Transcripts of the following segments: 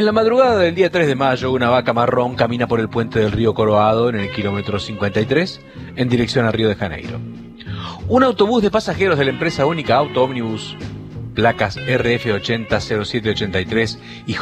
En la madrugada del día 3 de mayo, una vaca marrón camina por el puente del río Coroado en el kilómetro 53 en dirección a Río de Janeiro. Un autobús de pasajeros de la empresa única Auto Ómnibus, placas RF800783 y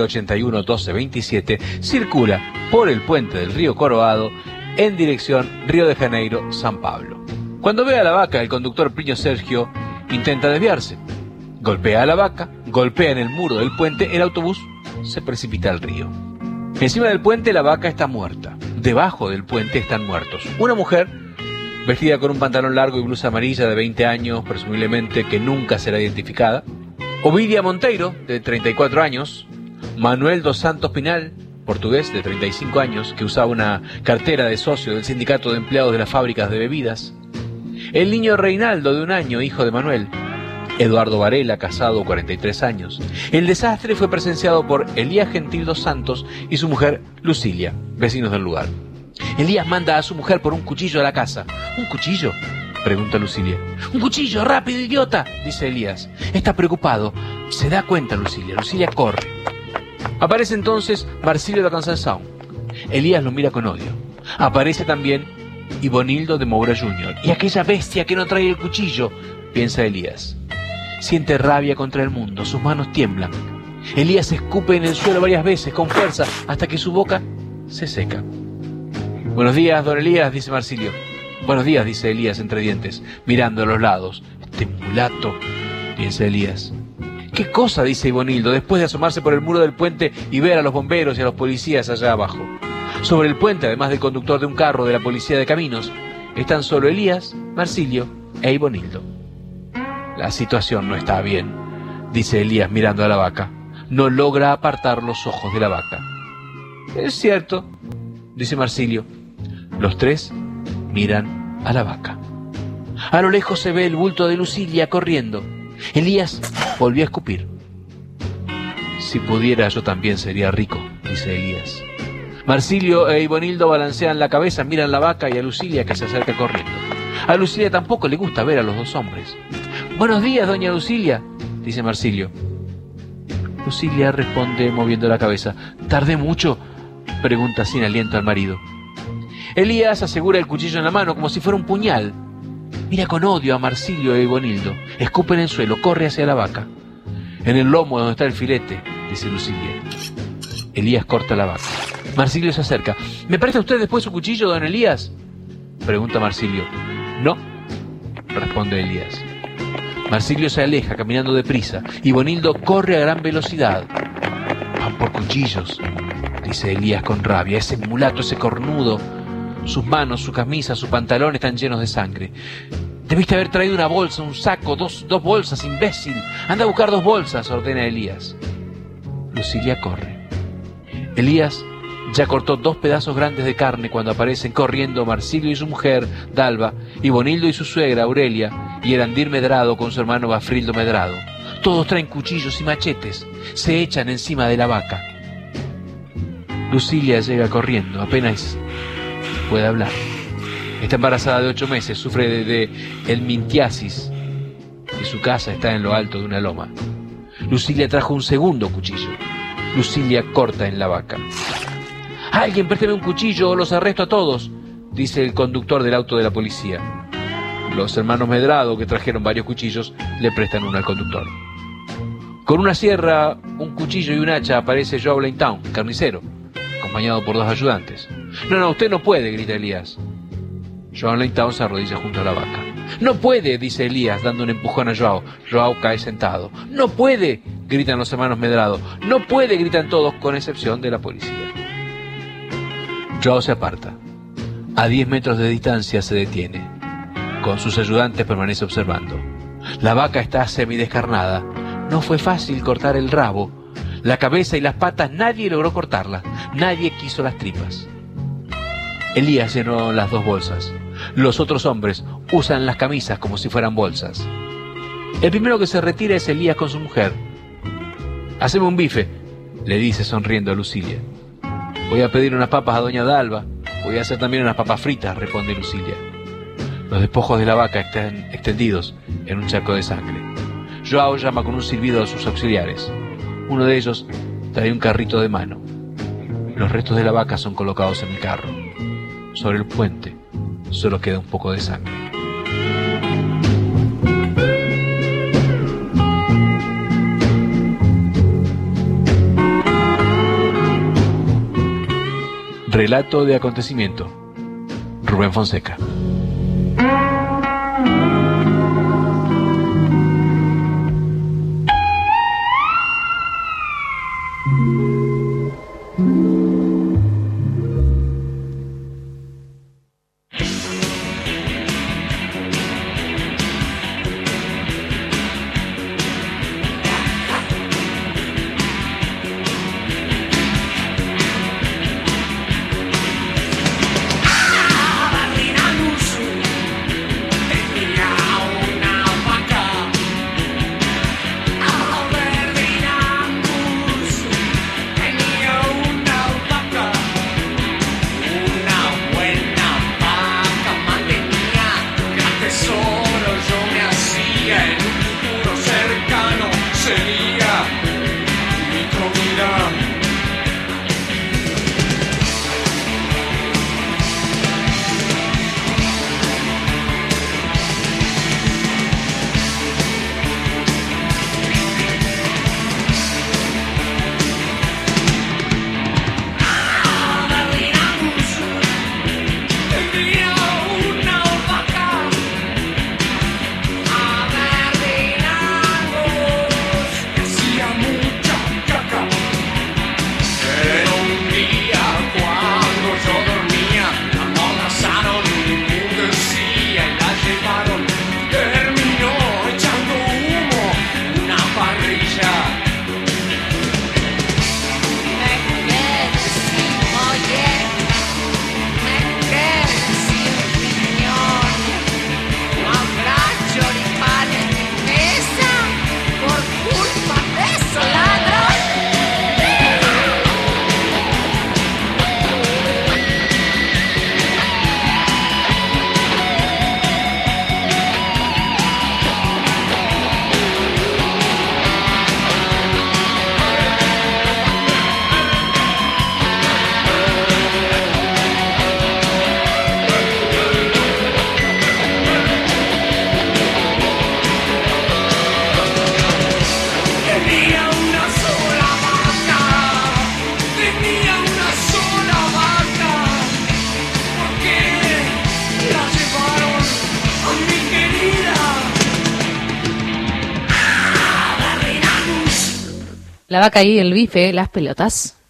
JR811227, circula por el puente del río Coroado en dirección Río de Janeiro, San Pablo. Cuando ve a la vaca, el conductor Plinio Sergio intenta desviarse. Golpea a la vaca, golpea en el muro del puente, el autobús se precipita al río. Encima del puente la vaca está muerta. Debajo del puente están muertos una mujer vestida con un pantalón largo y blusa amarilla de 20 años, presumiblemente que nunca será identificada, Ovidia Monteiro, de 34 años, Manuel dos Santos Pinal, portugués, de 35 años, que usaba una cartera de socio del sindicato de empleados de las fábricas de bebidas, el niño Reinaldo, de 1 año, hijo de Manuel, Eduardo Varela, casado, 43 años. El desastre fue presenciado por Elías Gentil dos Santos y su mujer Lucilia, vecinos del lugar. Elías manda a su mujer por un cuchillo a la casa. ¿Un cuchillo?, pregunta Lucilia. «¡Un cuchillo, rápido, idiota!», dice Elías. Está preocupado. Se da cuenta Lucilia. Lucilia corre. Aparece entonces Marsilio da Concepción. Elías lo mira con odio. Aparece también Ibonildo de Moura Jr. «Y aquella bestia que no trae el cuchillo», piensa Elías. Siente rabia contra el mundo. Sus manos tiemblan. Elías escupe en el suelo varias veces, con fuerza, hasta que su boca se seca. «Buenos días, don Elías», dice Marsilio. «Buenos días», dice Elías entre dientes, mirando a los lados. «Este mulato», piensa Elías. «¿Qué cosa?», dice Ibonildo, después de asomarse por el muro del puente y ver a los bomberos y a los policías allá abajo. Sobre el puente, además del conductor de un carro de la policía de caminos, están solo Elías, Marsilio e Ibonildo. «La situación no está bien», dice Elías mirando a la vaca. No logra apartar los ojos de la vaca. «Es cierto», dice Marsilio. Los tres miran a la vaca. A lo lejos se ve el bulto de Lucilia corriendo. Elías volvió a escupir. «Si pudiera, yo también sería rico», dice Elías. Marsilio e Ibonildo balancean la cabeza, miran la vaca y a Lucilia, que se acerca corriendo. A Lucilia tampoco le gusta ver a los dos hombres. «Buenos días, doña Lucilia», dice Marsilio. Lucilia responde moviendo la cabeza. «¿Tardé mucho?», pregunta sin aliento al marido. Elías asegura el cuchillo en la mano como si fuera un puñal. Mira con odio a Marsilio e Ibonildo. Escupe en el suelo, corre hacia la vaca. «En el lomo donde está el filete», dice Lucilia. Elías corta la vaca. Marsilio se acerca. «¿Me presta usted después su cuchillo, don Elías?», pregunta Marsilio. «No», responde Elías. Marsilio se aleja caminando deprisa. Ibonildo corre a gran velocidad. «Van por cuchillos», dice Elías con rabia. «Ese mulato, ese cornudo. Sus manos, su camisa, su pantalón están llenos de sangre. Debiste haber traído una bolsa, un saco, dos bolsas, imbécil. Anda a buscar 2 bolsas», ordena Elías. Lucilia corre. Elías ya cortó 2 pedazos grandes de carne cuando aparecen corriendo Marsilio y su mujer, Dalva, Ibonildo y su suegra, Aurelia, y Erandir Medrado con su hermano Bafrildo Medrado. Todos traen cuchillos y machetes. Se echan encima de la vaca. Lucilia llega corriendo, apenas puede hablar. Está embarazada de 8 meses, sufre de helmintiasis y su casa está en lo alto de una loma. Lucilia trajo un segundo cuchillo. Lucilia corta en la vaca. «Alguien, présteme un cuchillo o los arresto a todos», dice el conductor del auto de la policía. Los hermanos Medrado, que trajeron varios cuchillos, le prestan uno al conductor. Con una sierra, un cuchillo y un hacha aparece Joao Leintown, carnicero, acompañado por 2 ayudantes. No, usted no puede», grita Elías. Joao Leintown se arrodilla junto a la vaca. «No puede», dice Elías, dando un empujón a Joao. Joao cae sentado. «No puede», gritan los hermanos Medrado. «No puede», gritan todos, con excepción de la policía. Joao se aparta. A 10 metros de distancia se detiene. Con sus ayudantes permanece observando. La vaca está semidescarnada. No fue fácil cortar el rabo. La cabeza y las patas nadie logró cortarlas. Nadie quiso las tripas. Elías llenó las 2 bolsas. Los otros hombres usan las camisas como si fueran bolsas. El primero que se retira es Elías con su mujer. «Haceme un bife», le dice sonriendo a Lucilia. «Voy a pedir unas papas a doña Dalva. Voy a hacer también unas papas fritas», responde Lucilia. Los despojos de la vaca están extendidos en un charco de sangre. Joao llama con un silbido a sus auxiliares. Uno de ellos trae un carrito de mano. Los restos de la vaca son colocados en el carro. Sobre el puente solo queda un poco de sangre. Relato de acontecimiento. Rubén Fonseca. La vaca y el bife, las pelotas.